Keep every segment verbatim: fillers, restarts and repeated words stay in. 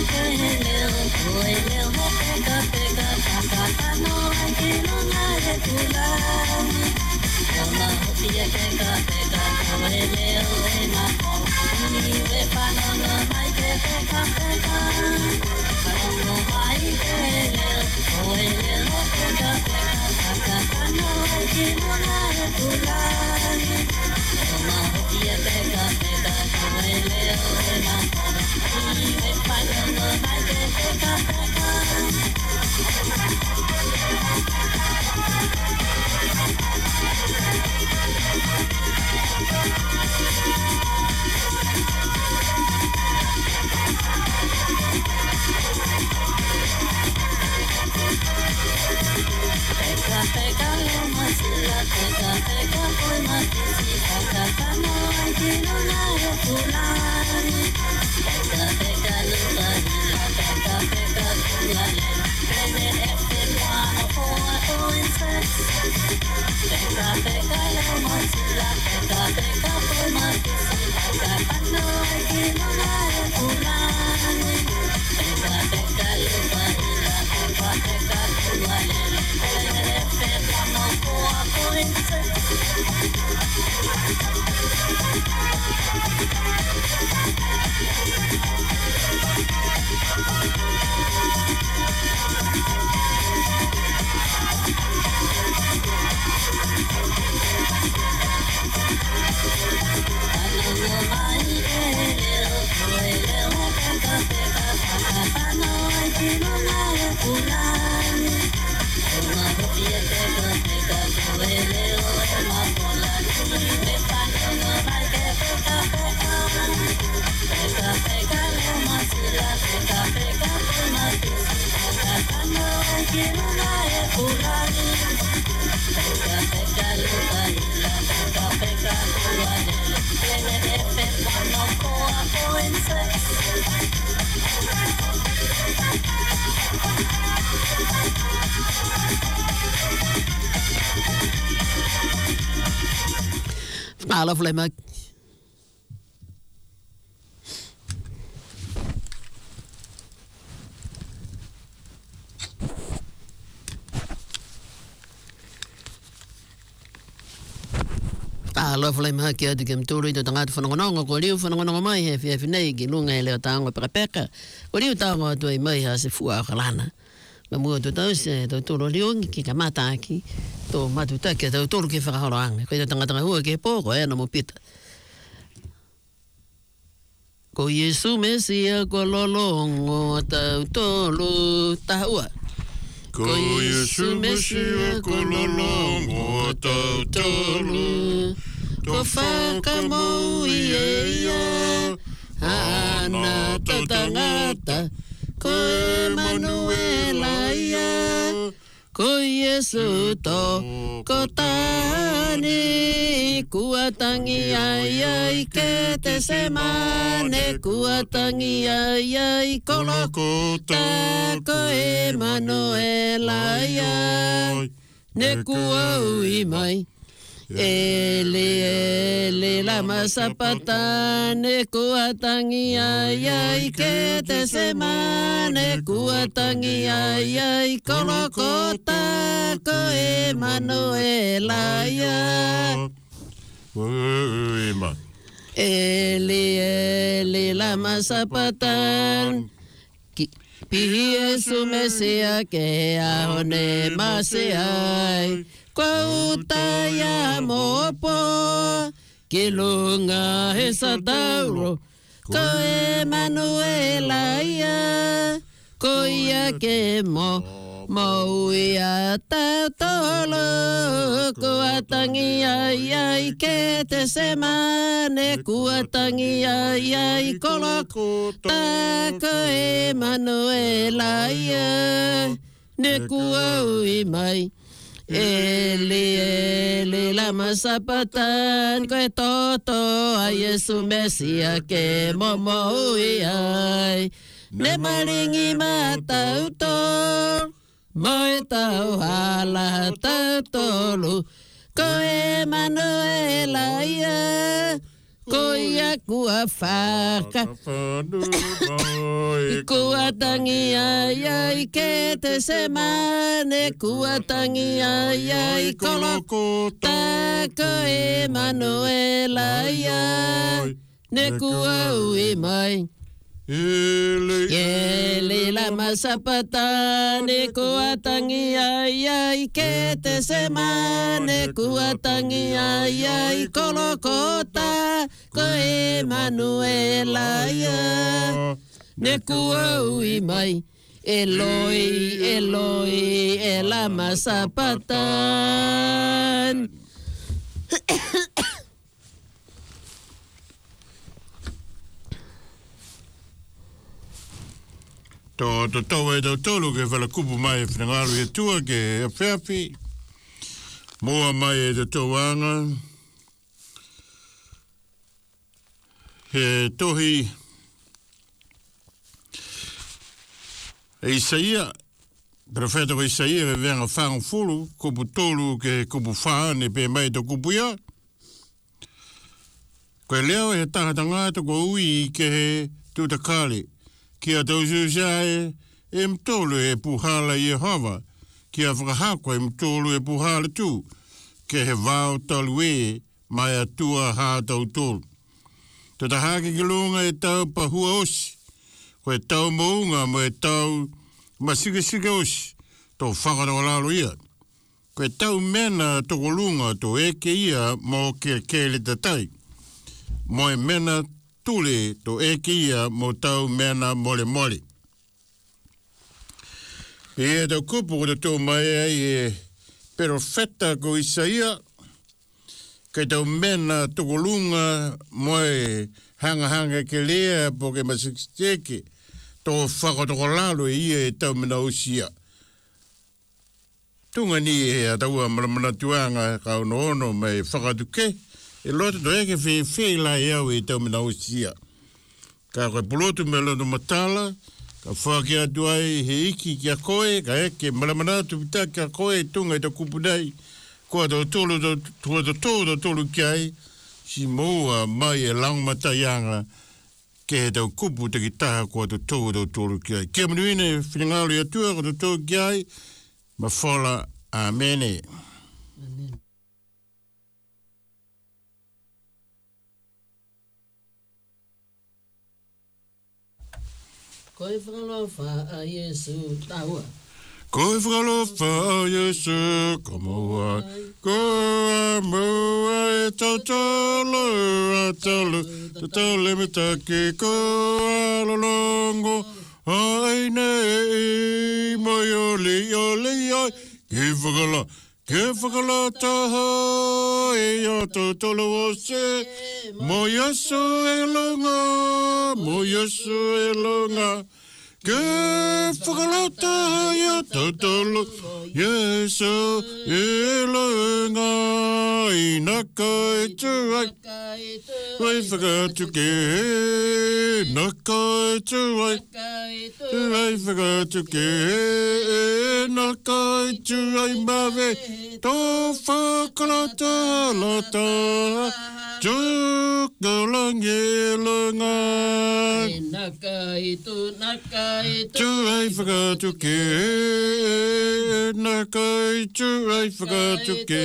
twaalf lemmer. Alo fle ma kia de kem turi de tanga fo ngongo ko liu fo ngongo mai he fe nei ki lunga le tango para peka ko liu tango to mai ha se fu a galana ma mo to to se to to liu ki ka mata ki to ma to ta ke to to ke fa harang ko de tanga tanga hu ke po ko e no mo pita ko Yesu Mesia ko lolongo ta to lu ta ua ko Yesu Mesia ko lolongo ta to lu ko whakamo i eia ana tatangata ko Emanuela ia ko Yesu to ko tani kuatangi ai ai ke te semane kuatangi ai ai kolokota ko Emanuela ia ne kua ui mai Ele, ele, la masapata, ne kuatangi ai ai ke te semane kuatangi ai ai kolokota ko Emanuela ia. Ele, ele, la masapata, pihi Yesu Mesia ke ahone maseai. Kauta ya mopo kilunga hesa tauro ko Emanuela ia ko ia ke mo mo ia tatolo ko atangi ai ai ke te semane ku atangi ai ai koloko ta ko Emanuela ia ne ku ui mai Ele, ele, la masapatan koe toto a Yesu Mesia ke momo ui ai. Ne maringi matau to, moe tau hala tau tolu, ko Emanuela ia, koia kua whaka. Kua tangi ai ai ke te semane, kua tangi ai ai kolokota, ko Emanuela ia, ne kua ui mai. Ele la masapata ne kua tangi ai ai ke te semane, kua tangi ai ai kolokota, ko Emanuela ia, ne kua ui mai. Eloi, Eloi, ela masapatan. To to to e to tolu ke fala kupu mai whanangaru e tua ke a whiawhi. Moa mai e te tauanga. He tohi e Isaia, profeta ko Isaia e venga whanga fulu, kupu tolu ke kupu whaane pe mai to kupu ia. Koe leo e tahata ngāta ko ui ke he tutakali. Kia tausu sae e mtolu e puhala i Jehova. Kia whakahako e mtolu e puhala tu. Ke he vau talu e mai atua hātau tolu. Tata hake ki lunga e tau pahua osi. Ko e tau mounga mo e tau masika-sika osi. Tau whakatau lalo ia. Ko e tau mena toko lunga to eke ia mo ke kele tatai. Mo e mena tule to eke ia mo tau mena mole mole. E e tau kupu ko te tau mai ai e profeta ko Isaia. Kei tau mena tokolunga mo e hanga hanga ke lea po ke masikisteke to whakatoko lalo e ia e tau mena usia. Tunga ni e a taua maramana tuanga ka ono ono mai whakatuke. E loto to eke whi whi lai au e tau mena usia. Ka koe polotu me loto matala, ka whaki atu ai he iki ki a koe, ka eke maramana tu pita ki a koe tunga i ta kupunai. Kua tau tolu, kua tau tolu tolu ki ai, si moua mai e langmataianga ke he tau kupu te ki taha kua tau tolu tau tolu ki ai. Kia manuine whinangalu i atua kua tau tolu ki ai, ma whala amene. Koe whakalofa a Yesu taua. Koe whakalofa a Yesu kamoa. Koe mua e tautalo a talo. Tatale me take koe alolongo. Ai nei moi oli oli ai. Ke whakala. Ke whakala taha e a tautalo o se. Mo Yesu e longa. Mo Yesu e longa. Ke whakalata ia tautolo, Yesu e lunga i naka e tuai. Wai whakatu ke, naka e tuai. Wai whakatu ke, naka e tuai mawe. Tō whakalata lata, tukalang e lunga. Naka i tu, naka i tu. Tu ai whakatu ke, naka i tu ai whakatu ke.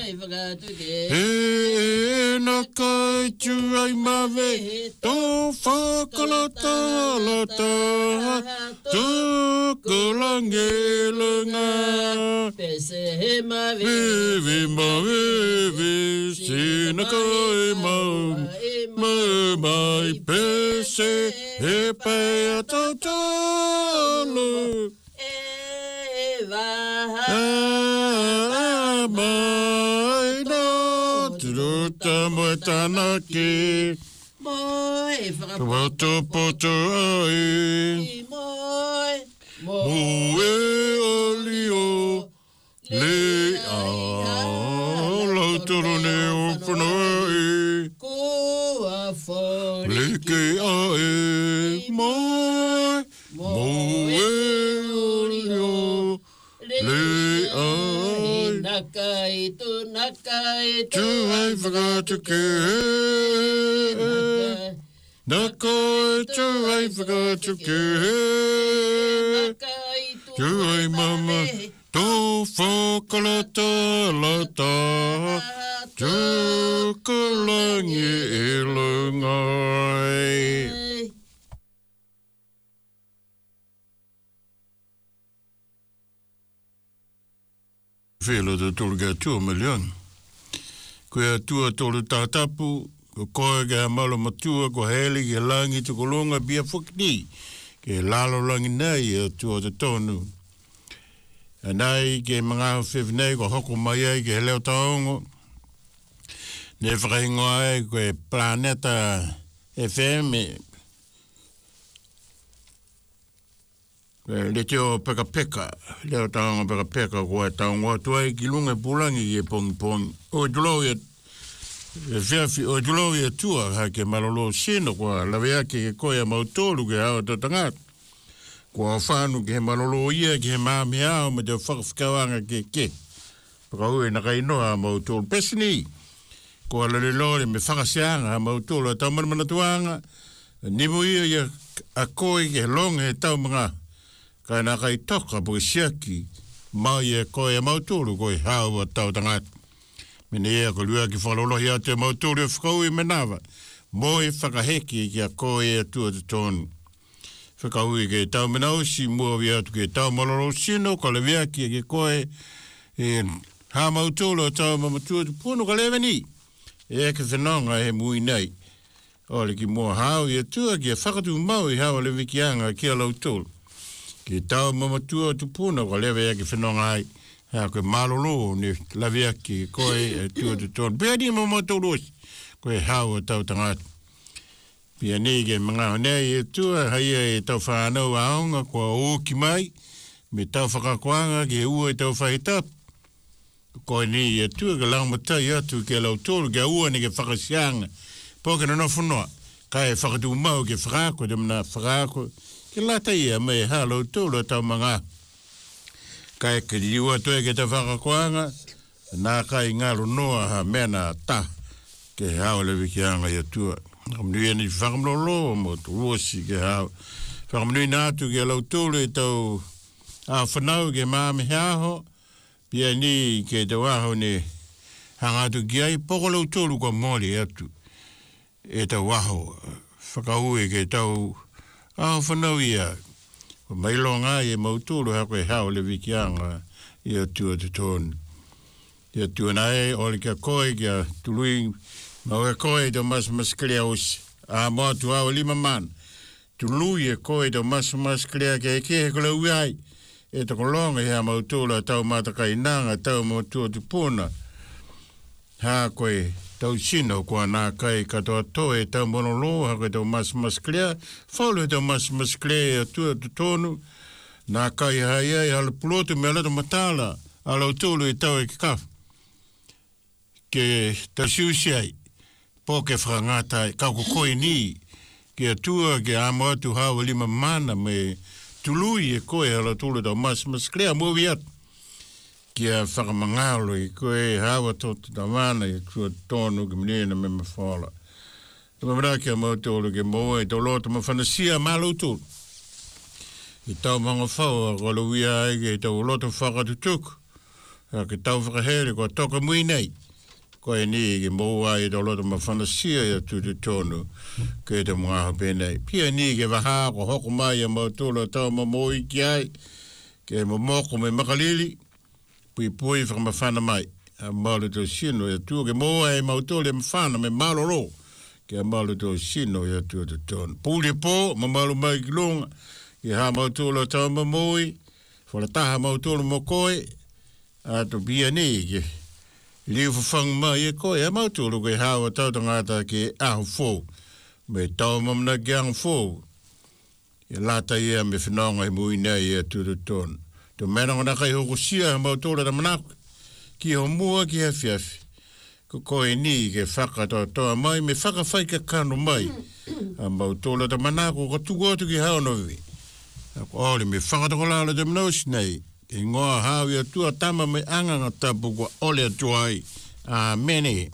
E naka i tu ai mawe, tō whakalata lata, tukalang e lunga. Pese he mawe, Vivi mawe, vivi, sinaka e mau, mau mai pese, e pea tautalo. Eva, A mai no, turuta moe tanaki, moi, tuwato poto ai, moi, mue olio, le a, lautoro ne upanai, Kua fori, leke ae, moi, mue olio, le ai. Naka i tu, naka i tu ai whakatu ke na koe tu ai whakatu ke tu ai mama tō whakalata lata tu kulangi e lungai. Whelo te tolu kia tua milion. Koe tua tolu tātapu, ko koe kia malo matua, ko heli kia langi tuko longa bia whakini, ke lalo langi nei e tua te tonu. Anai ke mga whiwhinei ko hoko mai ai ke leo taongo. Ne whakaingoa ai koe Planeta F M. Le teo peka peka, leo taongo peka peka koe taongo atuai ki lunga pulangi e pongi pongi. O tulau ia, e whiawhi, o tulau ia tua ha ke malolo sino koa lawe ake ke koe a mautolu ke hawa tatangata. Kua whānu ke he malolo ia, ke he māmi ao, me te whakawhikawanga ke ke. Pakaue na kai noa a mautolo. Pesini, kua lale lore me whakaseanga a mautolo, a tau manamanatuanga, nimu ia ia a koe ke he longa he tau mga, kai nā kai toka po siaki, mai e koe a mautolo, koe hau a tau tangata. Mene ea ko lua ki whalolohi a te mautolo e whakaue menawa, moe whakaheki ki a koe a tua te tonu. Whakaui ke tau menausi, mua vi atu ke tau malolo sino, ka le viaki ke koe, e ha mautolo tau mamatua tu pono ka lewe ni. E ke whenonga he mui nei. Ole ki mua hao i atua ki a whakatu mau i hawa le wikianga ki a lautolo. Ke tau mamatua tu pono ka lewe e ke whenonga ai. Ha koe malolo ne la viaki ke koe e tua tu tono. Pea ni mamatolo osi, koe hao tau tangata. Pia nei ke mga honei e tua, haia e tau whanau aonga kua oki mai, me tau whakakoanga ke ua e tau whahitap. Koe nei e tua ke laumatai atu ke lautoro, ke ua ni ke whakasianga. Po ke nana whanua, ka e whakatu mau ke whakako, te mana whakako, ke lata ia mai ha lautoro tau mga. Ka e ke liua toi ke tau whakakoanga, nā kai ngaro noa ha mena ta, ke hao le wikianga e tua. Whakamnui ane whakamlolo mo tu rosi ke hao. Whakamnui nātu ke lautolo e tau a whanau ke māme heaho. Pia ni ke te waho ne hangatu ki ai poko lautolo kwa mori atu. E tau waho. Whakaue ke tau a whanau ia. Mailonga e mautolo hako e hao le wikianga i atua te tonu. I atua nae ole kia koe kia tului ma o koe do mas mas clear os a mo tu a lima man tu lui e koe do mas mas clear ke ke ko lo ai e to longa e ma tu la tau mata kai nanga tau mo tu tu puna ha koe tau sino ko na kai ka to to e tau mo lo ha ko do mas mas clear follow do mas mas clear tu tu tonu na kai ha ia al ploto me la do matala alo tu lu tau e ka ke ta siusiai po ke frangata ka ko koe ni ke atua ke amo tu hawa lima mana me tului e koe ala tulu da mas mas crea mo viat ke a whakamangalo i koe hawa totu da mana i kua tonu ke menena me mawhala. Tuma mara ke a mautolo ke moe to loto ma whanasia malo tulu. I tau mga whau a kolo wia ai ke tau loto whakatutuku. Ke tau whakahere ko toka mui nei. Koe ni ke moa i tau loto ma whanasia i atu te tonu ke te mga hapenei. Pia ni ke waha ko hoko mai a mautolo tau ma moi ki ai ke mo moko me makalili pui pui whakamawhana mai a malu to sino i atu ke moa i mautolo e mawhana me maloro ke a malu to sino i atu te tonu. Puli po ma malu mai ki longa i ha mautolo tau ma moi whalataha mautolo mo koe a to pia ni ke liu whawhang mai e koe, e mautulu koe hawa tautangata ke ahu fōu. Me tau mamna ki ahu fōu. E lata ia me whenonga he mui nei e tūru tōnu. Tō menanga na kai hoko sia he mautulu na manaku. Ki ho mua ki he whiawhi. Ko koe ni ke whakatoa toa mai, me whakawhai ka kano mai. A mautulu na manaku ko tukotu ki hao novi. Ko ori me whakatoko lala te mnousi nei. Ke ngoa hawi atua tama me anganga tapu kwa ole atuai a mene.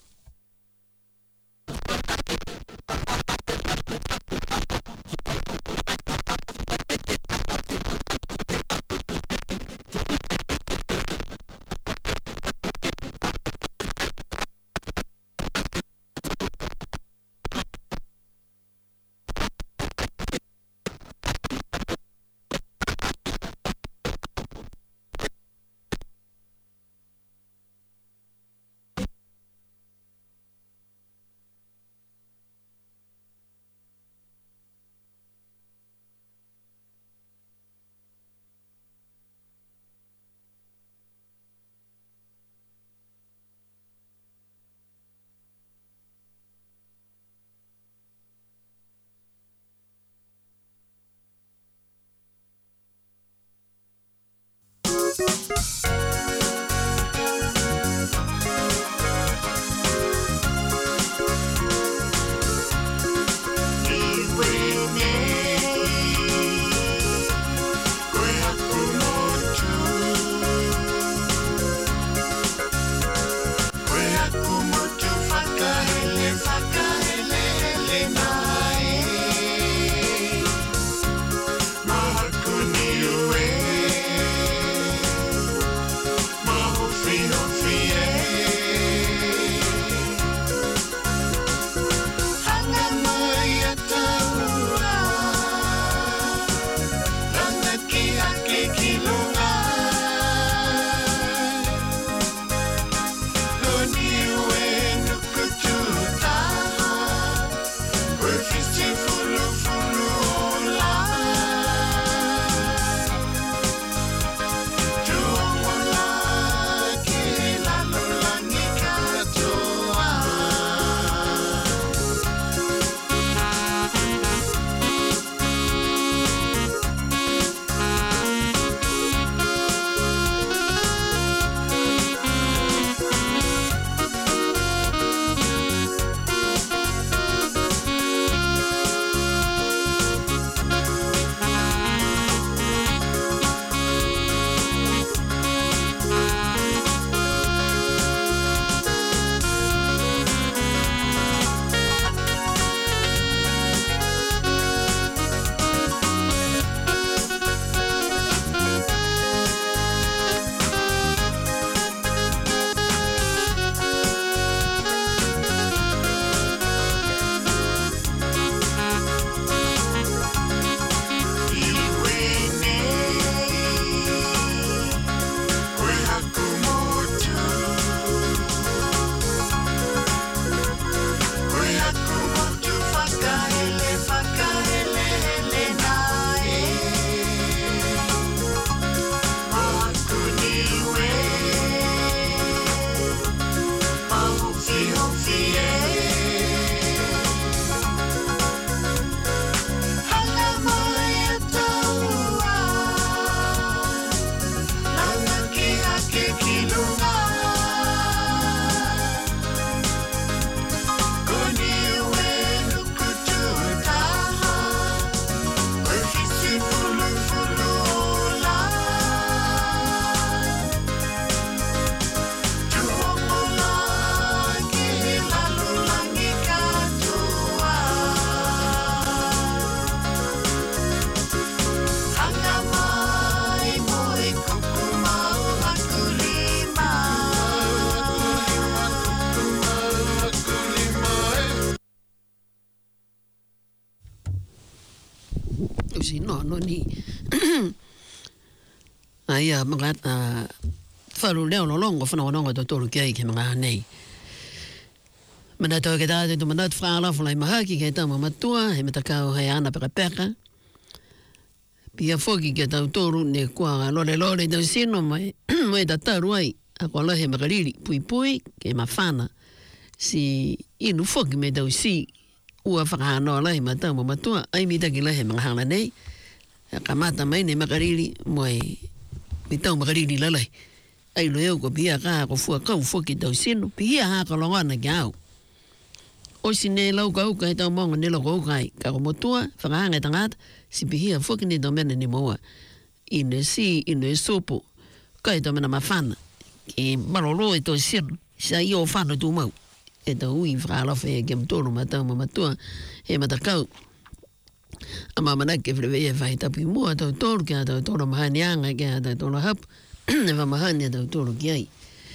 si no no ni ai a mga a faru leo no longo fana no to to ke ke mga nei mana to ke da to mana fra la fra ma ki ke ta ma tua he meta ka he ana peka peka pia foki ke ta to ru ne kwa lo le lo le do sino mai mai da ta ruai a ko la he magariri pui pui ke ma fana si inu foki me do si ua whakahanoa lai ma tau ma tua, ai mi taki lai he mga hana nei, ka mata mai ne makariri, moe, mi tau makariri lalai, ai lo eo ko pia ka ko fua kau fuki tau sinu, pia ha ka longana ki au. O si ne lau ka uka he tau monga ne lau ka uka ai, ka ko motua, whakahanga tangata, si pihia fuki ne tau mena ni moa, ine si, ine sopo, ka he tau mena mawhana, ki marolo e tau sinu, sa i o whana tu mau. E tau ui whakalafe e kia mtoro matau ma matua he matakau. A mamana ke whirewea whai tapu mua tau toro kia tau toro mahani anga kia tau toro hapu. E whamahani tau toro ki ai.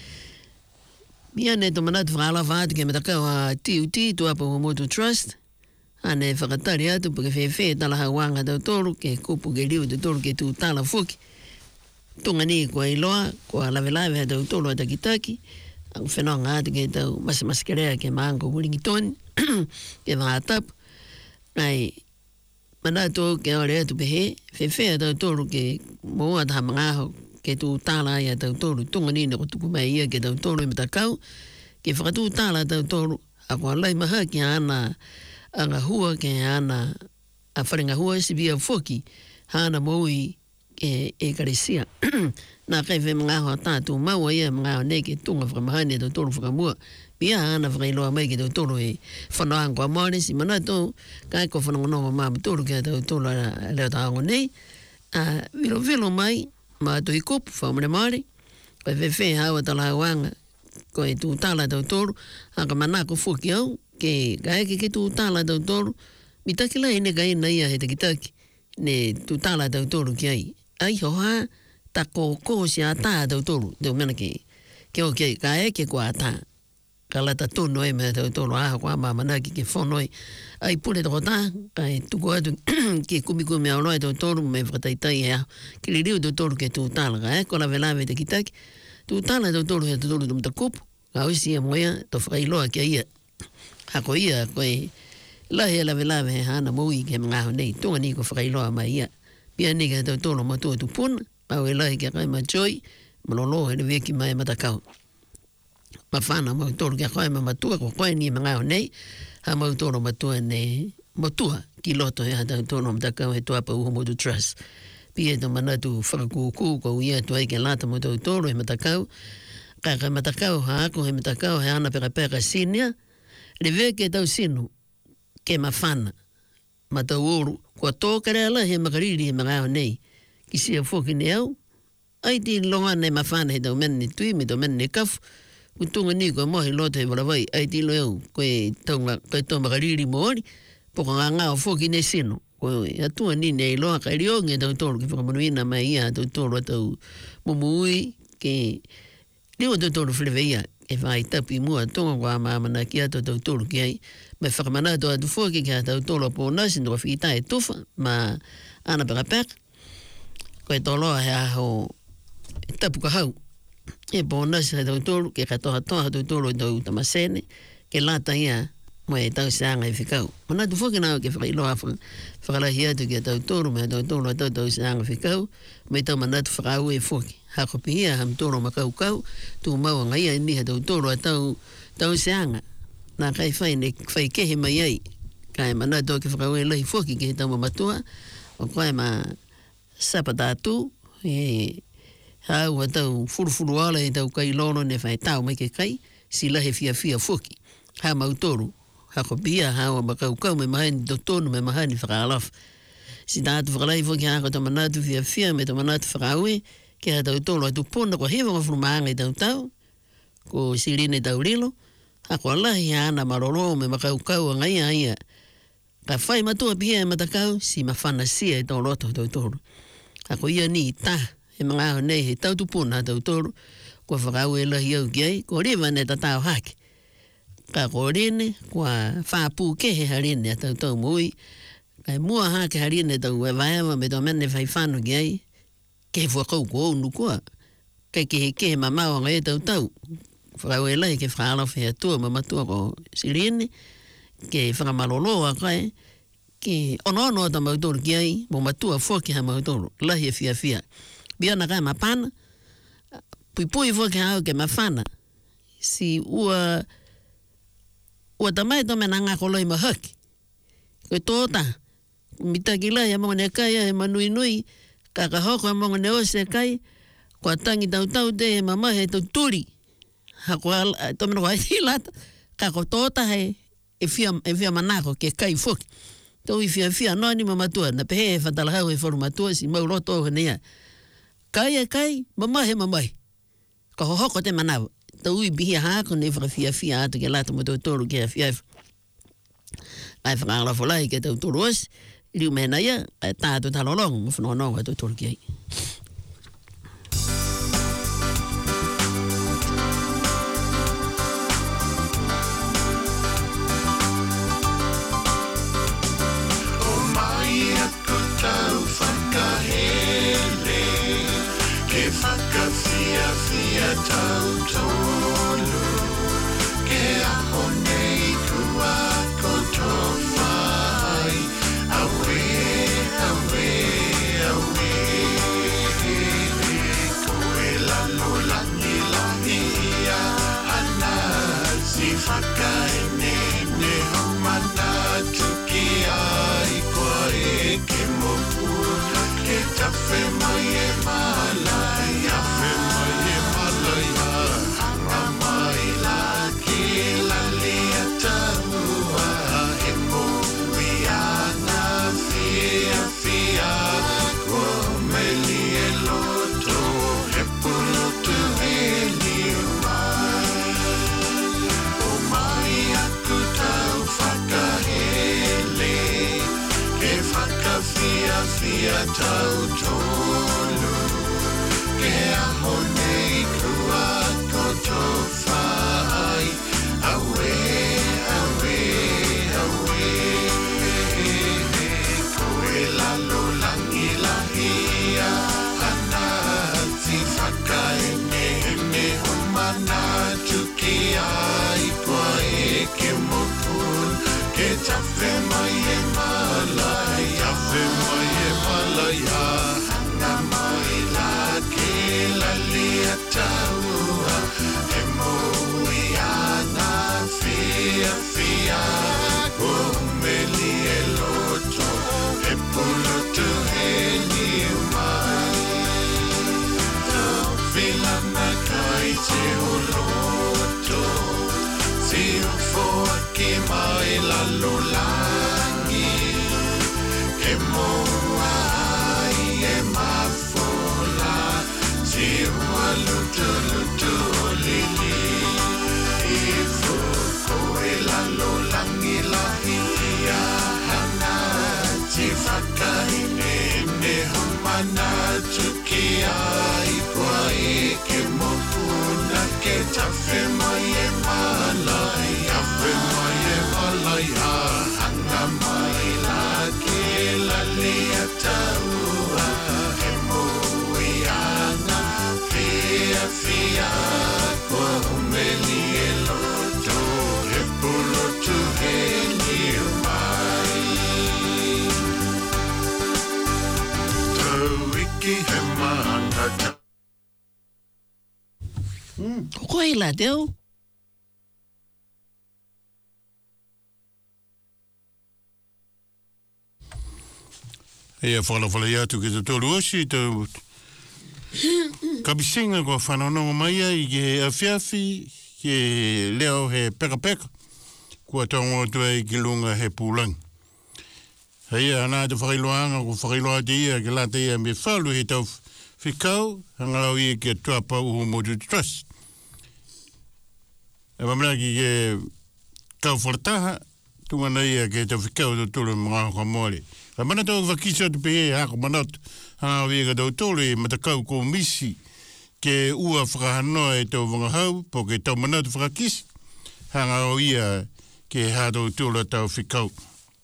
Mia ne to manatu whakalafa atu kia matakau a T U T tu apa Wamoto Trust. Ane whakatari atu pa ke whewhe tala hawanga tau toro ke kupu ke riu tau toro ke tu tala fuki. Tunga ni kua iloa, kua lawe lawe ha tau toro a takitaki. Ang whenonga atu ke tau masamaskerea ke maango Wellington, ke mga atap. Nai, manatu ke ore atu pehe, whewhe tau toro ke moa taha mga aho ke tu tala ai a tau toro. Tunga ni na kutuku mai ia ke tau toro i matakau. Ke whakatu tala tau toro, a kua lai maha ki ana anga hua ke ana a wharinga hua si via fuki, hana moui e, e karesia. Nā kai whe mga hoa tātou maua ia mga hoa nei ke tunga whakamahane tau toro whakamua. Pia ana whakailoa mai ke tau toro e whanoanga kua maare si mana tau kai ko whanongononga māma toro ke tau toro a leo tāongo nei. A vilo vilo mai ma tui kupu whamare maare. Kai whe whe hawa tala hawanga ko e tū tala tau toro. Haka manako fuki au ke kai ke ke tū tala tau toro. Mitaki lai ne kai na ia he takitaki. Ne tū tala tau toro ki ai. Ai hoa ta ko ko si ata tau toro. Deo mena ke ke o ke ka e ke kua ata. Ka lata tono e me tau toro aha kua mamanaki ke whono e. Ai pure toko ta, ka e tuku atu ke kumikumi au loa tau toro me whakataitai e aho. Ke li riu tau toro ke tū tala ka e, ko la velawe te kitaki. Tū tala tau toro he tau toro tumta kupu. Ka oisi e moia, to whakailoa kia ia. Hako ia, ko e lahi e la velawe he hana moui ke mga aho nei. Tunga ni ko whakailoa mai ia. Pia ni ke tau toro matua tu puna. Au e lahi kia kai ma joy, malolo he ne weki mai matakau. Ma whana mau toro kia kai ma matua, ko koe ni mga o nei, ha mau toro matua ne matua ki loto he ha tau toro matakau he tuapa Wamoto Trust. Pia to manatu whakakuku, ko uia tu ai ke lata mo tau toro he matakau. Kai kai matakau ha ako he matakau he ana peka peka sinia, le veke tau sinu, ke ma whana, ma tau oru, kua tōkare ala he makariri he mga o nei. Ki sia whoki ne au, ai ti longa nei mawhana he tau mena ni tui, me tau mena ni kafu, utunga ni kua mohi loto he warawai, ai ti lo au, koe taunga, koe tau makariri moori, poko ngā ngā o whoki ne sino, koe atua ni nei loa, kai riongi tau toro, ki whakamanuina mai ia tau toro tau mumui, ke liwa tau toro whilewe ia, e whai tapi mua tonga kua mamana ki ato tau toro ki ai, me whakamanato atu whoki ki a tau toro po nasi, ndoka whikitai e tufa, ma ana peka peka, koe toloa he aho tapu ka hau. E pōnasi he tau toro, ke katoa toa tau toro tau tamasene, ke lata ia mo e tau seanga e whikau. Mana tu whoki nao ke whakailoa whakalahi atu ki a tau toro, me tau toro tau tau seanga whikau, me tau manatu whakau e whoki. Hako pihia ham toro makau kau, tu maua ngai ni he tau toro a tau, tau seanga. Nā kai whai ne whai kehe mai ai, kai manatu ke whakau e lahi whoki ke he tau mamatua, o koe ma sapa tātu, e hau a tau furufuru ala e tau kai lono ne whai tau mai ke kai, si lahe fia fia whoki. Ha mautoru, hako pia hau a makau kau me mahani to tonu me mahani whakaalafu. Si tātu whakalai whoki hako ta manatu fia fia me ta manatu whakaue, ke ha tau tolo atu pona ko hewa ngafuru maanga i tau tau, ko sirine tau rilo, hako alahi ana maroro me makau kau a ngai aia. Ka whai matua pia e matakau, si mawhana sia e tau roto tau toro. Ako ia ni ta, he mga aho nei he tau tupuna tau toro, kua whakau e lahi au ki ai, ko rewa ne ta tau hake. Ka ko rene, kua whāpū ke he harine a tau tau mui, kai mua hake harine tau e vaiawa me tau mene whai whanu ki ai, ke he whakau ko onu kua, kai ke he ke he mamau anga e tau tau, whakau e lahi ke whālafi a tua mamatua ko sirene, ke whakamaloloa kai, ke ono ono ta mautoro ki ai, mo matua whoki ha mautoro, lahi e fia fia. Biana kai mapana, pui pui whoki hau ke mawhana, si ua, ua tamai tome na ngā koloi mahaki. Koe tōta, mitaki lai a monga ne kai e manui nui, kaka hoko a monga ne ose kai, kua tangi tau tau te e mamahe tau turi. Hako tome no kai lata, kako tōta he, e fia, e fia manako ke kai whoki. Tau i fia fia noa ni mamatua, na pehe e whatalahau e wharu matua, si mau roto o hanea. Kai e kai, mamahe mamahe. Ka hohoko te manawa. tau i bihi hako ne whakawhia whia atu ke lata mo tau tolu ke a whia. Ai whakangala wholai ke tau tolu os, riu mena ia, ai tātu talolong, mo whanononga tau tolu ke ai. Tau tolu ke aho nei kua koto whai awe, awe, awe koe lalo langi langi ia ana si whakaene ne homana tuki ai koa e ke mopuna ke tawhe mai e malai awhe mai e malai hanga mai la ke la lea taua e moui ana fia fia koa meli e loto e pulotu e liu mai o mai aku tau whakahele ke whakawhia fia tau tolu ke aho nei kua koto whai awe, awe, awe koe lalo langi lahia ana ti whakaene ne homana tuki ai koa e ke mopun ke tawhe mai e malai tawhe mai e malai ha hanga mai la ke la lea taua e moui ana fia fia o meli e loto e pulotu e liu mai tau vilana kai te o loto si o foa ke mai lalo langi ke moa ai e mafola si ua lutu lutu lili i fuko e lalo langi lahi ia hana ti whakahine ne homana tuki ai koa e ke mopuna ke tawhe mai e malai tawhe mai e malai ha hanga mai la ke la lea taua e moui ana fia fia koa meli e loto e pulotu e liu mai tau iki he mana tau Koe la teo. Ia whalawhala i atu ki te tolu osi, tau kabisinga ko whanonongo mai ai ke awhiawhi, ke leo he peka peka, kua tongo atu ai ki lunga he pūlang. Ia anā te whakailoanga ko whakailoa te ia, ke la te ia me whalu he tau whikau, hangalau ia ke tuapa uhu motu trust. E mamina ki ke kau whalataha, tungana ia ke tau whikau te tolu mga haka mōre. Ka mana tau wakisa tu pehe hako manatu, hanga wega tau tolu e matakau ko misi ke ua whakahanoa e tau wangahau, po ke tau manatu whakakisi, hanga o ia ke hātou tolu tau whikau.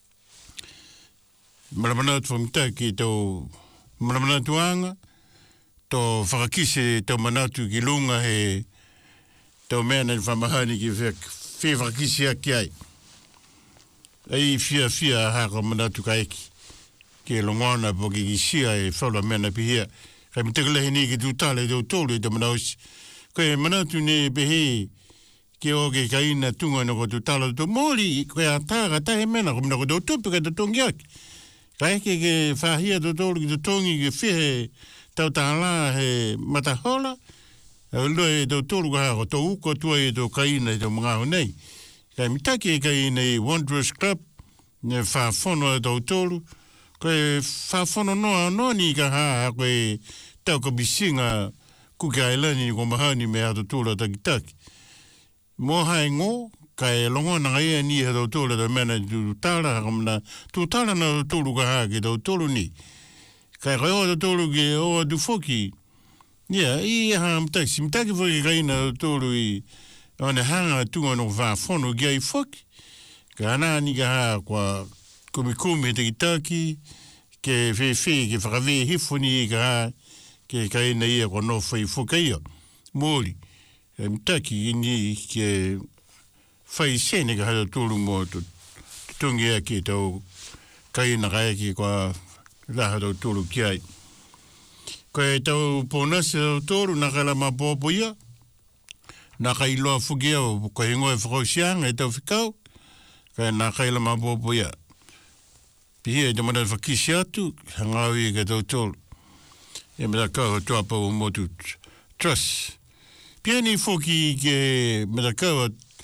Maramanatu whamita ki tau maramanatu anga, tō whakakisi tau manatu ki lunga he tau mea nai whamahani ki whi whakakisi a ki ai. Ei fia fia hako manatu ka eki. Ke longona po ki sia e whaula mena pihia. Kai mitakalehi ni ki tūtale tau tolu i te manausi. Koe manatu ne pehe ke o ke kaina tunga na ko tūtala tau mōri, koe a tāga tahe mena, ko mina ko tau tupi kai tau tongi aki. Ka eke ke whahia tau tolu ki tau tongi ke whihe tau tāla he matahola, e loe tau tolu ka hako tau uko tua i tau kaina i tau mga nei. Kai mitaki e kaina i Wanderers Club, ne whawhono e tau tolu, koe whawhono noa noa ni ka haa koe tau ka bisinga kuka e lani ko mahani me hato tūla takitaki. Mō hai ngō, kai longo na ia ni hato tūla da mena tu tāra hakamana, tu tāra na tūlu ka hake tau tūlu ni. Kai kai o tūlu ki o tu foki, ia, i ha mtaki, mtaki foki kai na tūlu i ane hanga tunga no wha whono kia i foki. Ka ana ni ka ha kwa kumikumi takitaki, ke whewhe, ke whakawe hifuni i ka ha, ke kai na ia kwa no whai whukaia. Mōri, e mtaki ini ke whai sene ka hata tūru mō tu tungi a ki tau kai na kai ki kwa raha tau tūru ki ai. Koe tau pōnasi tau tūru na kai la ma pōpo ia, na kai loa whuki au, koe ingoe whakausianga e tau whikau, kai na kai la ma pōpo ia. Pihia e te mana whakisi atu, hangau i ka tau tūru. E mera kau tuapa o motu trust. Pia ni whoki ke mera kau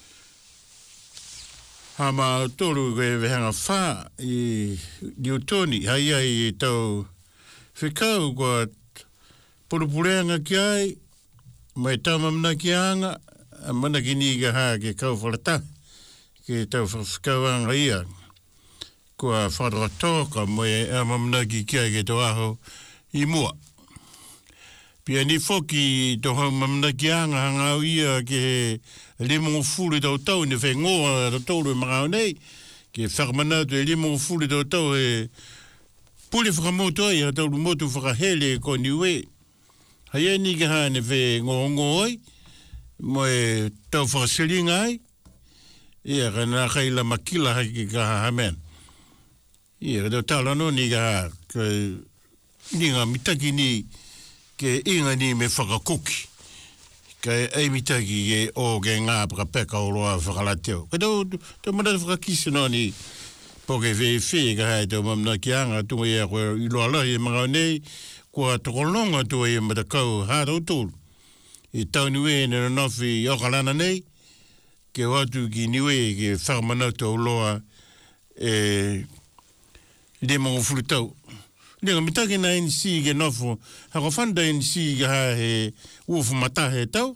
ha ma tōru koe vehanga whā i Niutoni, hai ai e tau whikau kua purupureanga ki ai, mai tau mamna ki anga, a mana ki ni ka haa ke kau whalata, ke tau whikauanga ia, kua wharatōka mai a mamna ki ki ai ke tau aho i mua. Pia ni whoki tohau mamna ki anga hangau ia ke he limo fulu tau tau ni whai ngoa tau tau rui makau nei, ke whakamanatu e limo fulu tau tau e puli whakamotu ai, a tau rumotu whakahele ko niwe. Hai e ni ke hane whai ngoa ngoa ai, mo e tau whakasiringa ai, ia ka nā kai la makila hai ki ka hamen. Ia ka tau tālano ni ka ha, ni ngā mitaki ni, ke inga ni me whakakuki. Ka e mitaki e o ke ngā pakapeka o roa whakalateo. Ka tau, tau mana whakakisi no ni po ke whee whee ka hai tau mamna ki anga tunga ia koe i loa lahi e mga nei kua tokolonga tua ia matakau hātau tūru. I tau niwe nena nofi i okalana nei ke watu ki niwe ke whakamanatu o loa e lima o furu tau. Nenga mitaki na N C ke nofo, hako whanda N C ke ha he uofu matahe tau.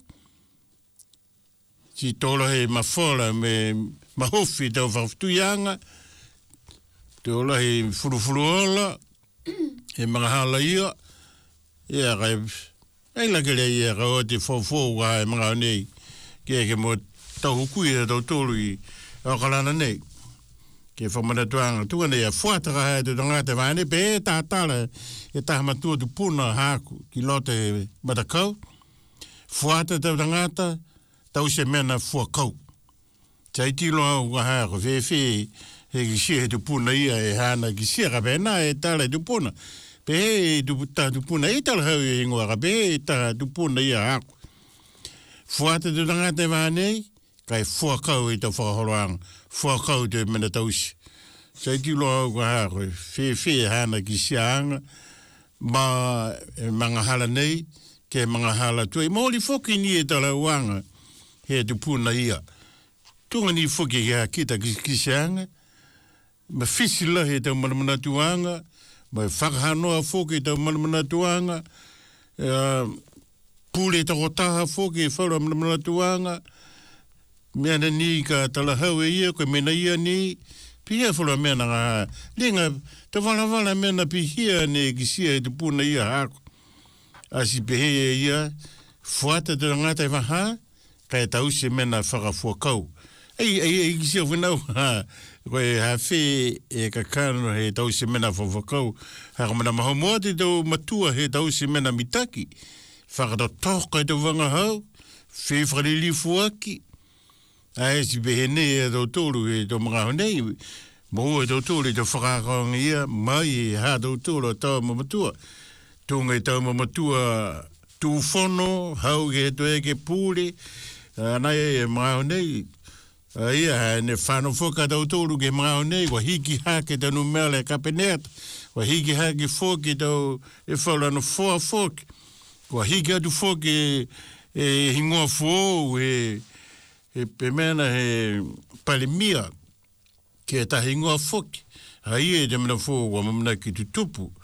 Si tōla he mawhola me mahofi tau whakatuyanga. Tōla he furufuru ola, he mga hala ia. Ia kai, ei lakere ia ka o te whawhau ka he mga nei. Kia ke mo tau hukui e tau tōlu i akalana nei. Ke whamanatuanga, tuka nei a whuataka hai tu tangata vane, pe e tātala e tahamatua tu puna hāku ki lote matakau. Whuata tau tangata, tau se mena whuakau. Tai tilo au ka hāku, whee whee he ki sia he tu puna ia e hana ki sia ka pēnā e tala e tu puna. Pe he tu puna e tala hau e ingoa ka pe e taha tu puna ia hāku. Whuata tu tangata vane, kai whuakau e tau whakahoroanga. Whakau te mena tausi. Sai tilo au ka hako, whee whee hana ki sianga, ma e mga hala nei, ke mga hala tui. Mōli whoki ni e tala uanga, he tu puna ia. Tunga ni whoki ki ha kita ki, ki sianga, ma whisila he tau manamana tuanga, ma whakahanoa whoki tau manamana tuanga, uh, pule tako taha whoki e whaura manamana tuanga, mea na ni ka tala hau e ia, koe mena ia ni, pia whala mea na ngā. Lenga, te whala whala mea na pihia ne ki sia e te puna ia hako. Asi pehe e ia, whuata te ngātai waha, kai tau se mea na whakafuakau. Ei, ei, ei, ki sia whenau, ha, koe ha whe e ka kāno he tau se mea na whakafuakau. Haka mana maho moa te tau matua he tau se mea na mitaki. Whakata toka e te wanga hau, whe whakarili fuaki. Ai si behene e tau tōru e tau mga honei, mo e tau tōru e tau whakakaonga ia, mai e hā tau tōru a tau mamatua. Tōnga e tau mamatua tū whono, hau ke he toe ke pūre, anai e mga honei. Ia, ne whāno whoka tau tōru ke mga honei, wa hiki hake tau numele kapenet, wa hiki hake whoki tau e whaurano whoa whoki, wa hiki atu whoki e hingoa whoa e he pe mena he palemia ke ta hingoa foki. Hai e te mena fō wa mamana ki tu tupu.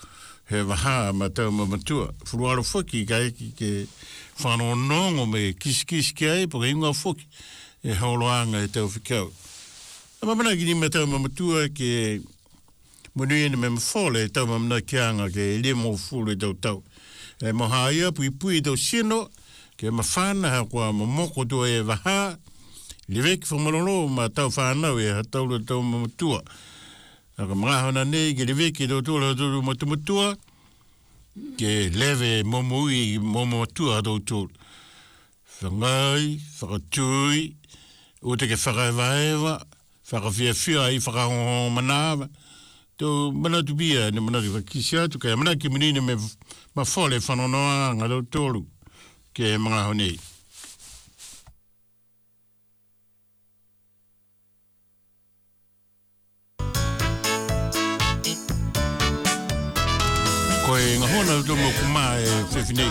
he waha ma tau mamatua. Furuaro whaki ka eki ke whanonongo me kiskis ki ai, po ka inga whaki e hauloanga e tau whikau. A mamana ki ni ma tau mamatua ke munuene me mawhole e tau mamana kianga ke lemo fulu e tau tau. E moha ia pui pui tau sino, ke mawhana ha kua mamoko tua e waha, li veki whamalolo ma tau whanau e ha tau le tau mamatua. Aka mga hana nei ke li veki tau tau le tau mamatua, ke leve momui mamatua tau tau. Whangai, whakatui, ute ke whakaiwaewa, whakawhiawhia i whakahongo manawa, tau manatu bia ne manatu wakisia tu kaya manaki menine me mawhole whanonoa ngā tau tolu ke mga honei. Koe ngā hona tau mo kuma e whewhinei.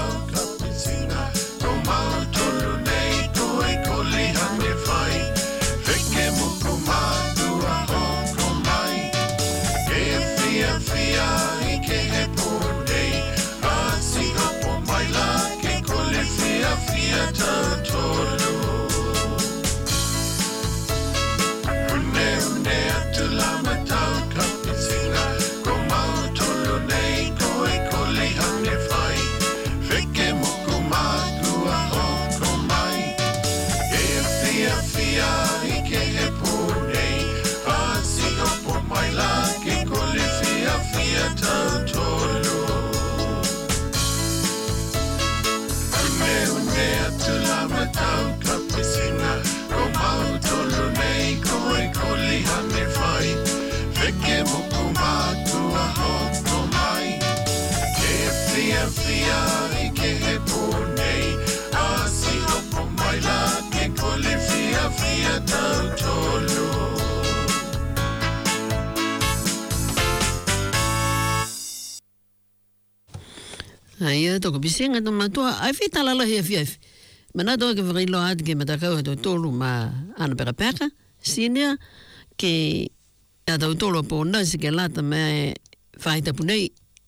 Ai toko bisinga to matua ai fita la la hi fi. Mana to ke vrilo at ke matakau to tolu ma ana pera pera sinia ke a do tolu po nasi ke lata me faita punei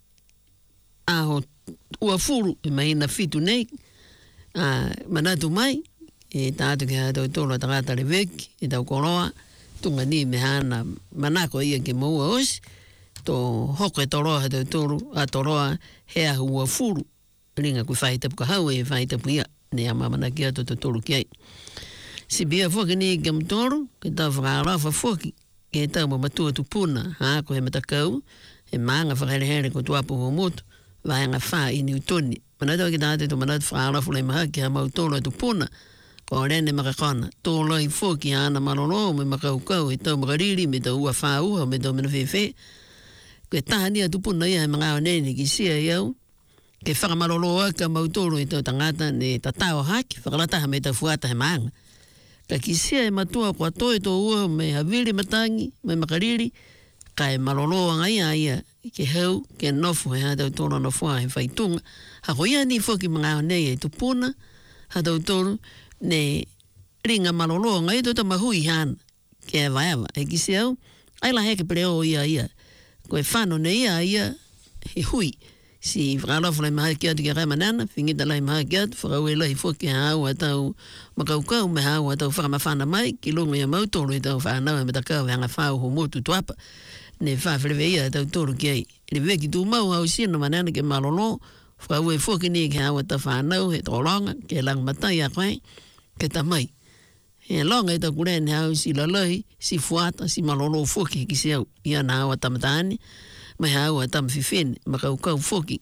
a ho ua fulu mai na fitu nei a mana tu mai e tatu ke do tolu ta gata le vek e da koloa tunga ni me hana manako ia ke mo os to hoko e toroa he toro a toroa he a hua furu ringa kui whaita puka hau e whaita puia ne a mamana kia to to toro kiai. Si bia whoki ni ke mtoro ke tau whakarafa whoki ke tau mamatua tupuna ha ko he matakau he maanga whakarehere ko tuapu ho motu vahanga wha i ni utoni. Manatau ki tate to manatu whakarafu le maha ki ha mautoro tupuna ko rene makakona tolo i whoki ha ana maroro me makaukau e tau makariri me tau ua wha uha me tau mena whewhe. Ke tahania tupuna ia he mga onene ki sia iau, ke whakamarolo aka mautoro i tau tangata ne tatao haki, whakalataha me tau fuata he maanga. Ka ki sia e matua kua toi tō ua me haviri matangi, me makariri, ka e marolo anga ia ia, ke hau, ke nofu he hatau tōro nofua he whaitunga. Hako ia ni whoki mga onene e tupuna, hatau tōro, ne ringa marolo anga i tō ta mahui hana, ke e vaiava, e ki sia au, aila heke preo ia ia, koe whano ne ia ia he hui. Si whakarafu lai maha kia tu kia rai manana, whingita lai maha kia tu, whakau lai whoki hau a tau makaukau me hau a tau whakamawhana mai, ki longo ia mautoro i tau whanau e me takau hanga whau ho motu tuapa, ne whawhirewe ia tau toro ki ai. Re weki tu mau hau sino manana ke malolo, whakau e whoki ni ke hau a tau whanau, he tōlonga, ke lang matai a koe, ke tamai. He longa i tau kurene hau si lalai, si fuata, si malolo whoki ki si au, ia na hau a tamatani, mai hau a tamawhiwhene, makaukau whoki.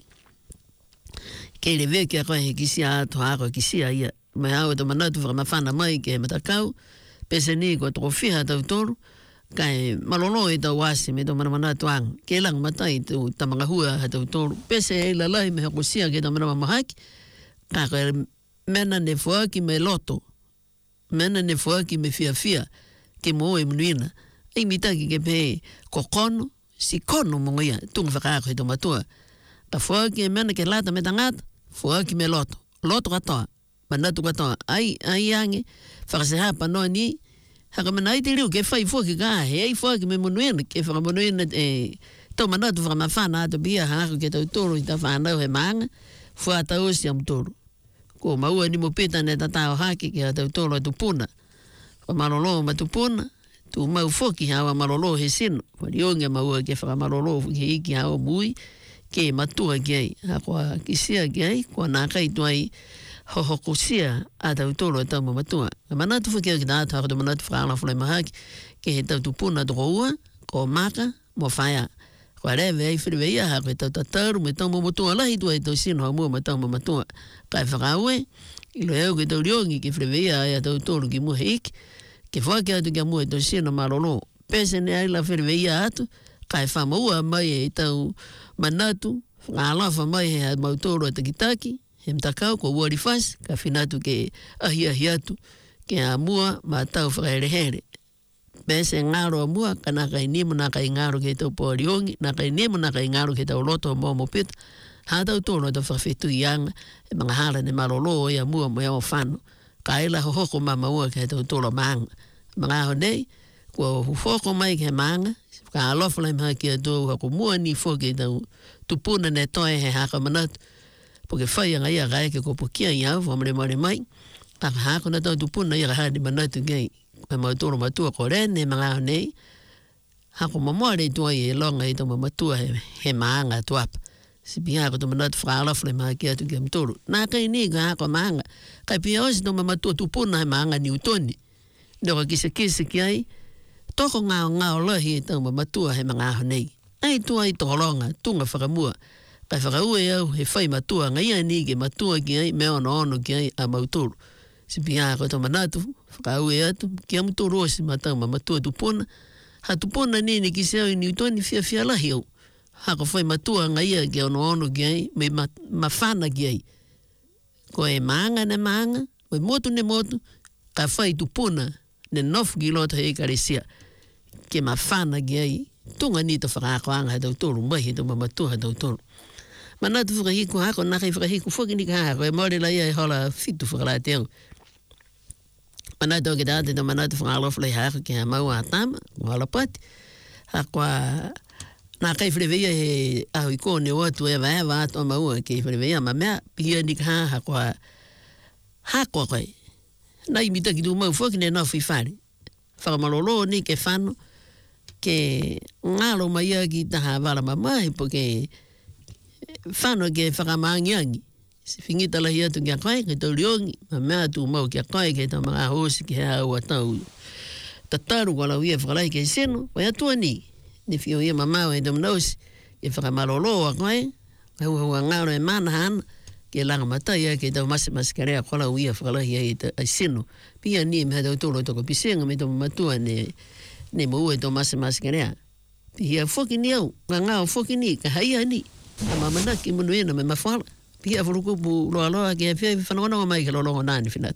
Kei le veki a koe he kisi a ato hako kisi a ia. Mai hau a ta manatu whakamawhana mai ke he matakau, pese ni ko toko whiha tau toru, kai malolo i tau wasi me tau manamanatu ang. Ke lang matai tau tamangahua ha tau toru. Pese e lalai me hako sia ke tau manamamahaki, ka koe mena ne fuaki me loto, mena ne fuaki me fia fia, ke mo e munuina. Ei mitaki ke pe kokono, si kono mongo ia, tunga whakaako he tau matua. Ta fuaki e mena ke lata me tangata, fuaki me loto. Loto katoa, manatu katoa. Ai, ai ange, whakaseha panoa ni, haka mana ai te riu ke whai fuaki ka, he ai fuaki me munuina, ke whakamunuina e Tau manatu whakamawhana ato bia hako ke tau toro i ta whanau he maanga, whaata osi am toro. Ko maua ni mo pita ne tatao haki ke tau toro tu puna. Wa malolo ma tu puna, tu mau foki hawa malolo he sino. Wari onge maua ke whakamalolo ke iki hawa mui, ke matua ke ai. Hako a kisia ke ai, kua nākai tuai hohokusia a tau toro e tau matua. Ka manatu whakeo ki tātu hako tu manatu whakaala whulai mahaki, ke he tau tu puna toko ua, ko maka, mo whaia. Kua rewe ai whiriwe ia hako e tau tataru me tau matua lahi tua e tau sino hamua ma tau matua. Kai whakaue, ilo eo ke tau riongi ki whiriwe ia ai a tau toro ki mua he iki, ke whake atu ki a mua e tau sino malolo. Pese ne ai la whiriwe ia atu, kai whamaua mai e tau manatu, whakalafa mai he a mautoro e takitaki, he mtakau ko uari whas, ka whinatu ke ahi ahi atu, ke a mua ma tau whakaerehere. Pese ngaro a mua, ka naka i nimu naka i ngaro ke tau pōriongi, naka i nimu naka i ngaro ke tau loto o mōmo pita, hā tau tōno tau whawhetu i anga, e mga hala ne malolo i a mua mo ea o whanu, ka ila hohoko ma maua ke tau tōlo maanga. Mga aho nei, kua hufoko mai ke maanga, ka alofa lai maha ki a tōu hako mua ni fo ke tau tupuna ne toe he haka manatu, po ke whai anga ia gai ke kopo kia i au, whamare mare mai, ka hako na tau tupuna ia hadi manatu kei, e mautoro matua ko rene mga nei hako mamoare tua e longa i toma matua he, he maanga tuapa si pia ko toma natu whaalafle maa kia tu kia mtoro nā kai ni ka hako maanga kai pia osi toma matua tupuna he maanga ni utoni noko kisa kisa ki ai toko ngao ngao lahi e toma matua he mga aho nei ai tua i tokolonga tunga whakamua kai whakaue au he whai matua ngai ani ke matua ki ai me ono ono ki ai a mautoro si pia ko toma natu whakaue atu, ki amu tō rosi matau ma matua tupuna. Ha tupuna nini ki seo i niutoni fia fia lahi au. Hako whai matua ngaia ki ono ono ki ai, me ma, mawhana ki ai. Ko e maanga ne maanga, ko e motu ne motu, ka whai tupuna ne nofu ki lota hei karesia. Ke mawhana ki ai, tunga ni to whakakoanga ha tau tōru, mai he to ma matua ha tau tōru. Manatu whakahiku hako, nakai whakahiku whakini ka hako, e maore lai ai hola fitu whakalate au. Manatu ke tāte ta manatu whangalofu lai hako ki ha mau a tama, wala pati. Hako a nā kai whirewea he ahu i kōne o atu e wae wa ato maua ke whirewea ma mea pia ni ka hako a hako a koe. Nai mita ki tu mau whoki ne nā whiwhare. Whakamalolo ni ke whano ke ngalo mai a ki taha wala mamahi po ke whano ke whakamangiangi. Si fingita lahi atu kia koe, ke tau riongi, ma mea tu mau kia koe, ke tau mga hosi ki hea ua tau. Tataru wala uia whakalai ke seno, wai atua ni, ni whio ia mamau e tau mnausi, ke whakamalolo a koe, hau hau a ngaro e mana hana, ke langa matai a ke tau masi masi karea kola uia whakalai e seno. Pia ni me tau tolo toko pisenga me tau matua ne, ne mo ue tau masi masi karea. Pia whoki ni au, ngā ngāo whoki ni, ka haia ni, ka mamanaki munu ena me mawhala. Pia furukupu loa loa ke e whia whanonga mai ke lolongo nāni whinata.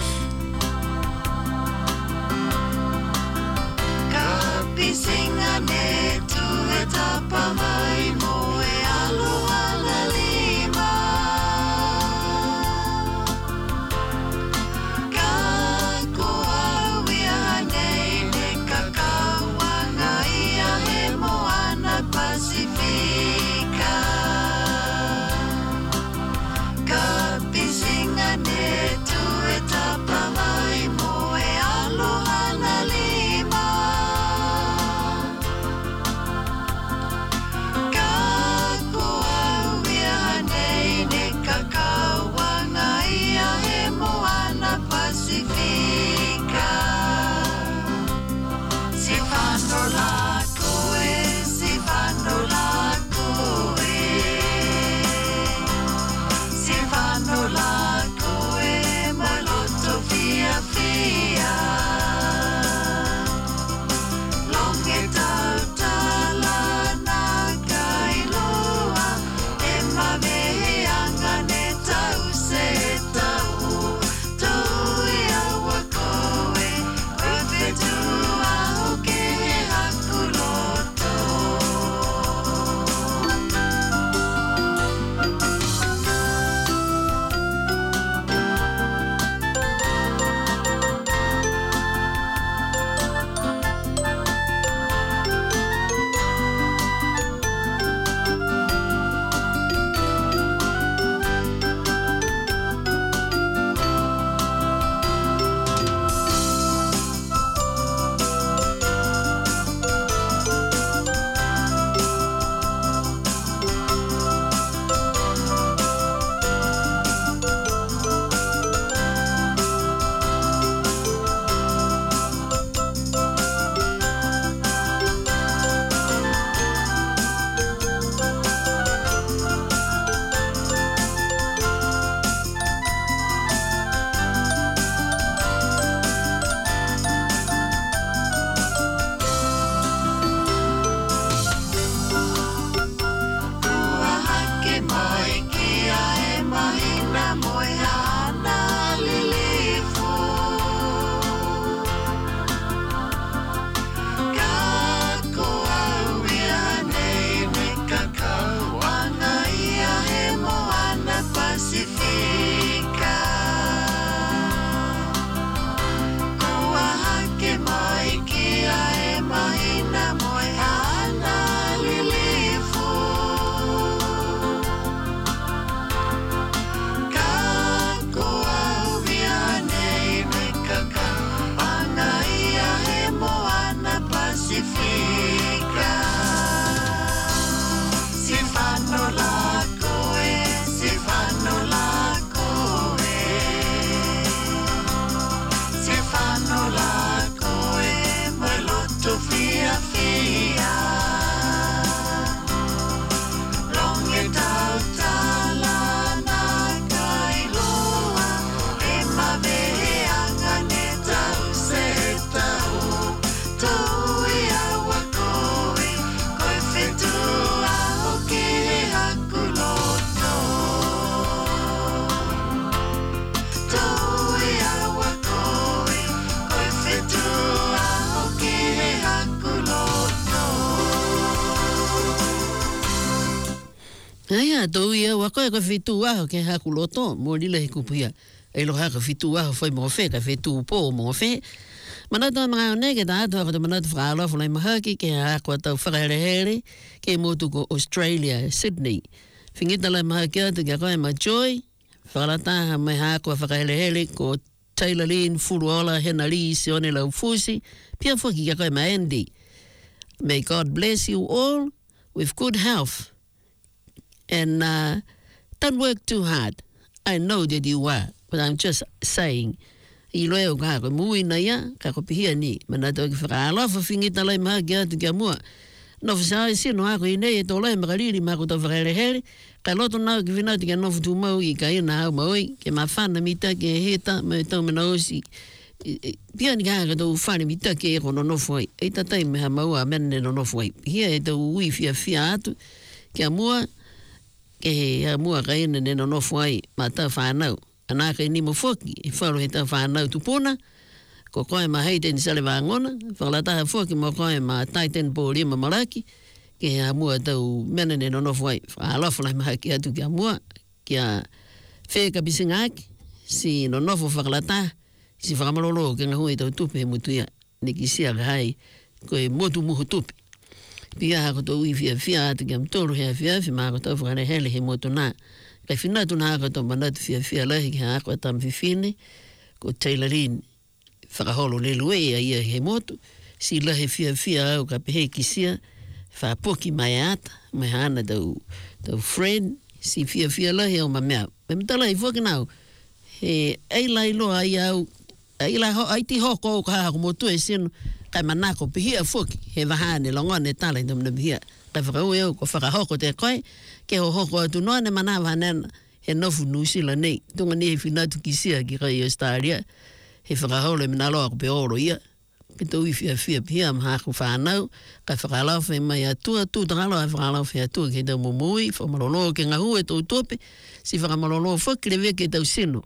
Ka pisinga ne tu e tapa mai mo e alu ala lima. Ka kua wia nei ne kakawanga ia he moana Pasifika. Ka pisinga ne tu e Ia, tau ia, wako e ka whetu aho ke haku loto, mo lila he kupia. E lo haka whetu aho whai mo whe, ka whetu pō mo whe. Manata mga one ke ta ato haka te manata whakalofa lai mahaki ke hako atau whakaherehere ke motu ko Australia, Sydney. Whingita lai mahaki atu ke koe ma Joy, whakalataha mai hako whakaherehere ko Taylor Lynn, Furuola, Hena Lee, Sione Lau Fusi, pia whaki ke koe ma Andy. May God bless you all with good health. And uh, don't work too hard. I know that you are, but I'm just saying. I loe o kako mui na ia, kako pihia ni. Manata o ki whakaalofa whingita lai maha ki atu kia mua. No whasae sino ako i nei e tō lai makariri mako tau whakarehere. Ka loto nao ki whinau tika nofu tu mau i ka ina hau maui. Ke ma whana mita ke heta me tau mena osi. Pia ni kaka tau whane mita ke e kono nofu ai. E tatai me ha maua mene no nofu ai. Hia e tau ui fia fia atu. Kia mua, ke he ha mua ka ina ne no nofu ai. Ma tau whanau. Anaka i nimo whoki, e wharo he tau whanau tupuna, ko koe ma heite ni sale wangona, whakalataha whoki mo koe ma taiten po lima malaki, ke he mua tau menene no nofu ai, whaalofa lai maha ki atu ki a mua, ki a wheka pisingaki, si no nofu whakalataha, si whakamalolo ke ngahui tau tupe he mutuia, ni ki sia ka hai, koe motu muhu tupe. Pia hako tau i fia fia atu ki am tolu hea fia, fi maa ko tau whakarehele he motu naa. Kai whinatu na haka tō manatu fia fia lahi ki hako atam whiwhine, ko Taylor Lynn, whakaholo le lue a ia he motu, si lahi fia fia au ka pehe ki sia, whapoki mai ata, mai hana tau, tau friend, si fia fia lahi au ma mea. Me mtala i whoki nau, he eilai loa ai au, eilai ho, aiti hoko au ka hako motu e sino, kai manako pihia whoki, he wahane longone tala i tamna pihia. Kai whakau e au, ko whakahoko te koe, ke ho hoko atu noa ne manawa hanena, he nofu nusila nei, tunga ni he whinatu ki sia ki kai Australia, he whakahaole mina loa ko pe oro ia, ke tau i fia fia pia mahaku whanau, kai whakalau whi mai atua, tu tangalo ai whakalau whi atua ke tau mumui, whamalolo ke ngahu e tau tope, si whakamalolo whakirewe ke tau sino.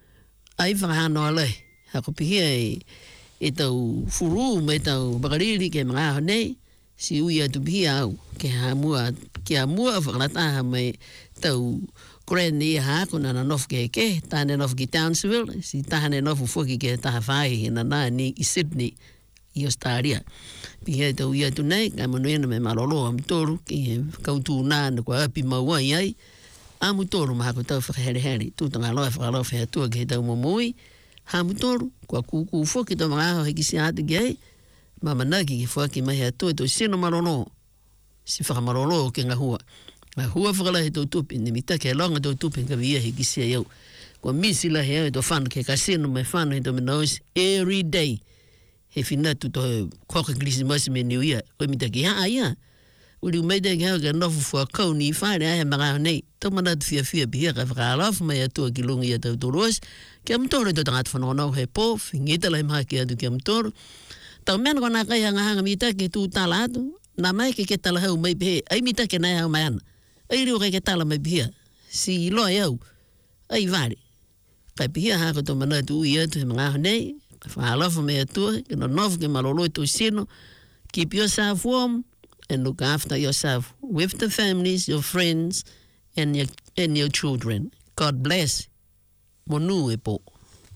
Ai whakahano alai, hako pihia e, e tau furu me tau bakariri ke mga aho nei, si ui atu pihia au, ke ha mua, ke ha mua whakalataha mai tau Grand i hako na nofu ke ke, tahane nofu ki Townsville, si tahane nofu whoki ke taha whahi na nā ni i Sydney, i Australia. Pihia tau i atu nei, kai manuena me malolo am toru, ki he kautu nā na kua api mauai ai, amu toru ma hako tau whakahere-here, tūtanga loa whakaloa whatua ke he tau momoi, hamu toru, kua kuku whoki tau mga aho heki si atu ki ai, mama naki ki whaki mai atua tau sino malolo, si whakamalolo ke ngahua. Ngahua whakalahi tau tupi, ni mita ke longa tau tupi ka via he kisia iau. Kua misi lahi au tau whanu ke kasino mai whanu he tau minausi, every day, he whinatu tau koka klisi masi me niu ia. Kua mita ki haa ia. Uri umeida ki hau ka nofu fua kau ni whaare ahe mga nei, tau manatu fia fia pihia ka whakalafu mai atua ki lungi ia tau turuas, ki amtoro tau tangata whanonau he po, whingita lai maha ki atu ki amtoro. Tau mena kona kai hanga hanga mita ke tū tala atu, nā mai ke ke tala hau mai pehe, ai mita ke nai hau mai ana. Ai rio kai ke tala mai pihia, si loa iau, ai vare. Kai pihia hako tō manatu ui atu he mga aho nei, ka whahalafa me atua, ke no nofu ke maloloi tō sino, keep yourself warm and look after yourself with the families, your friends and your, and your children. God bless. Monu e po.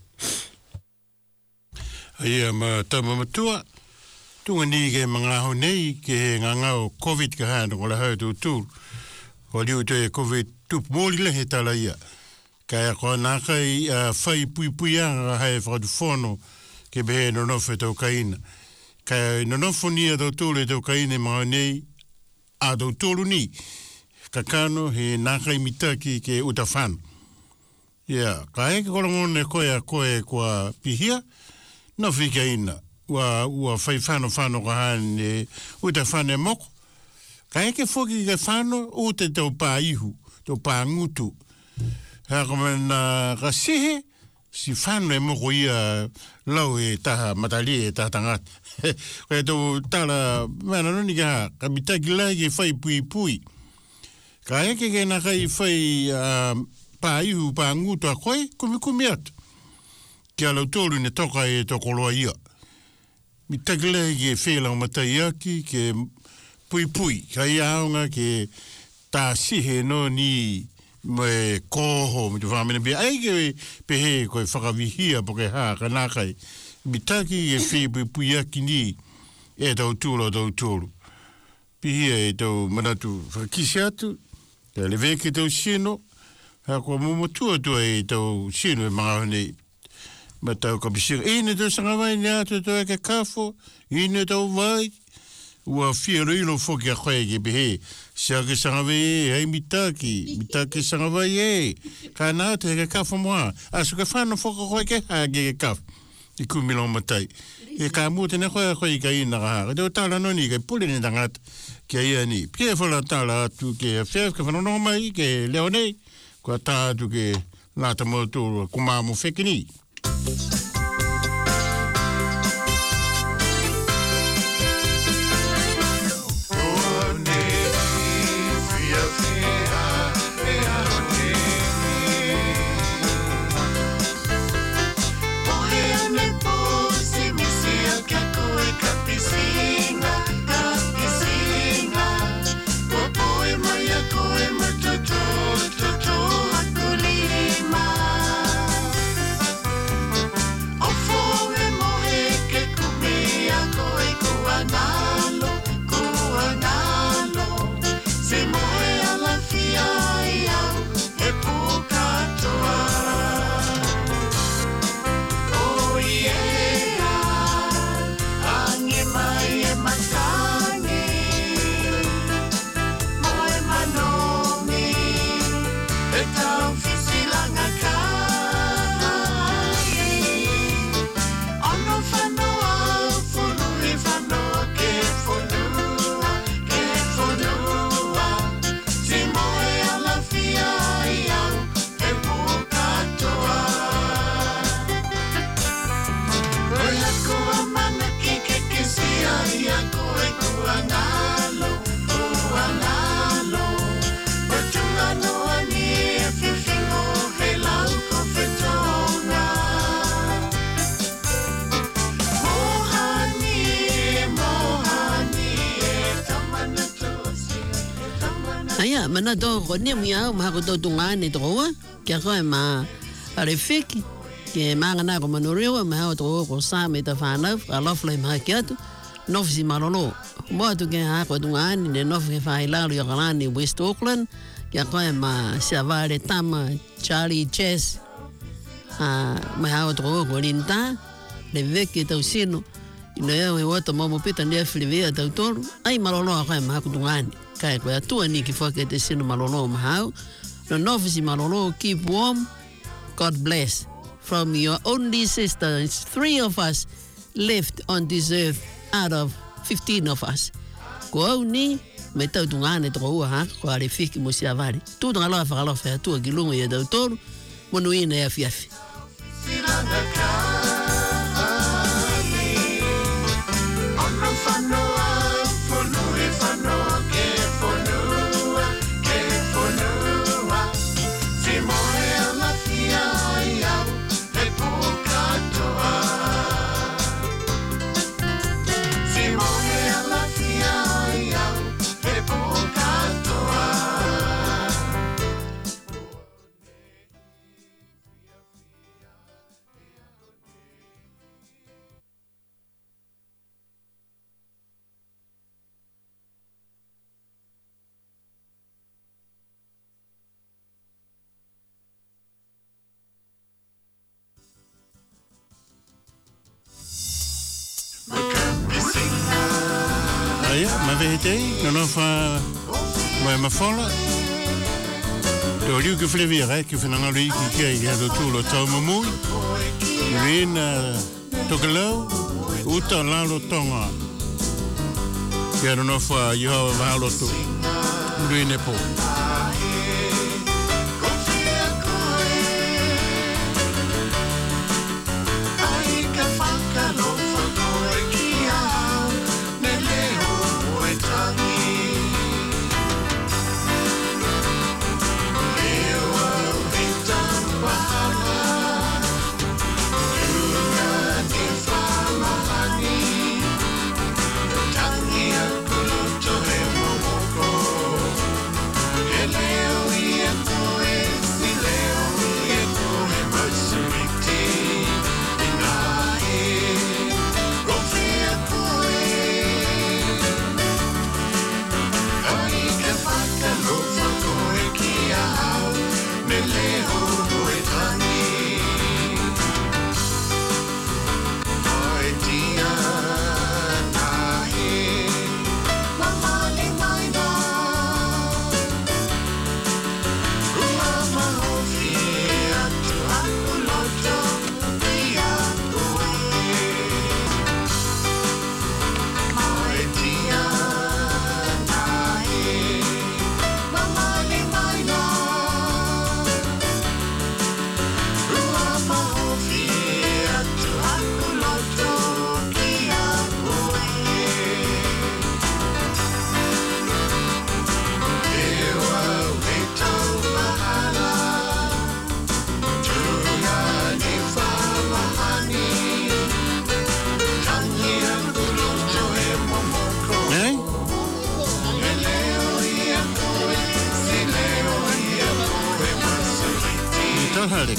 Ia ma tama matua, tunga ni ke mga aho nei, ke he ngangao COVID ka hana ko la hau tū tū. Ko liu te COVID tup mōli le he tala ia. Kaya ko nākai uh, whai pui pui anga hae whakatu whono ke behe no nofu e tau kaina. Kaya no nofu ni a tau tōlu e tau kaina mga nei, a tau tōlu ni. Ka kano he nākai mitaki ke utawhanu. Ia, yeah. Ka heke kolongone koe a koe kua pihia, no whika ina, ua, ua whai whano whano ka hane, uta whane moko. Ka heke whoki ka whano, o te tau pā ihu, tau pā ngutu. Haka mana ka sihe, si whano e moko ia lau e taha matali e taha tangata. Kaya tau tala, mana noni ka ha, ka mitaki lai ke whai pui pui. Ka heke ke na kai whai uh, pā ihu, pā ngutu a koe, kumi kumi atu. Kia lau tōru ne toka e toko loa ia. Mi takilei ke whelau matai aki, ke pui pui, ka ia aonga ke ta sihe no ni me koho me te whamena bia aike pe he koe whakawihia po ke haa kanakai mitaki e whipu puiaki ni e tau tūlo tau tūlu pihia e tau manatu whakakisi atu te le veke tau sino ha kua mumotua tua e tau sino e mga hone ma tau kapisira ine tau sangawai ni atu tau e ke kafo ine tau vai ua whiaro ilo whoki a koe ke pehe sia ke sangawai e hei mitaki mitaki sangawai e ka nā te ke kafo moa asu ke whano whoka koe ke haa ke ke kafo i kumilo matai e ka mua tene koe koe i ka ina ka haa te o tala noni ke pule ni tangata ke ia ni pia whala tala atu ke whiaf ke whanonga mai ke leo nei kua tā atu ke lata mo tūru kumamu whekini Aya, mana to ko ni mia ma ko to tunga ni to wa kia ko ma are fiki ke ma ngana ko manorio ma ha to ko sa me ta fana a lo fle ma kia tu no si malolo mo tu ke ha ko tunga ni ne no ke fa ila yo kana ni West Auckland kia ko ma Savare Tama Charlie Chess a ma ha to ko linta le veke to sino ino ya we wata mo pita ni flivia ta to ai malolo ko ma ko tunga ni kai ko atua ni ki foke te sino malolo mahau no novisi malolo keep warm God bless from your only sister. It's three of us left on this earth out of fifteen of us ko ni me tau tungane to ha ko ari fiki mo sia vari tu tanga lo fa lo fa tu gilungu ya doutor mo no ina ya fiafi ma vete no no fa ma ma fola do liu che flevire che fanno lui che che ha tutto lo tomo muy rina tokelo uta la lo tonga che no fa io va lo tu lui ne po hale.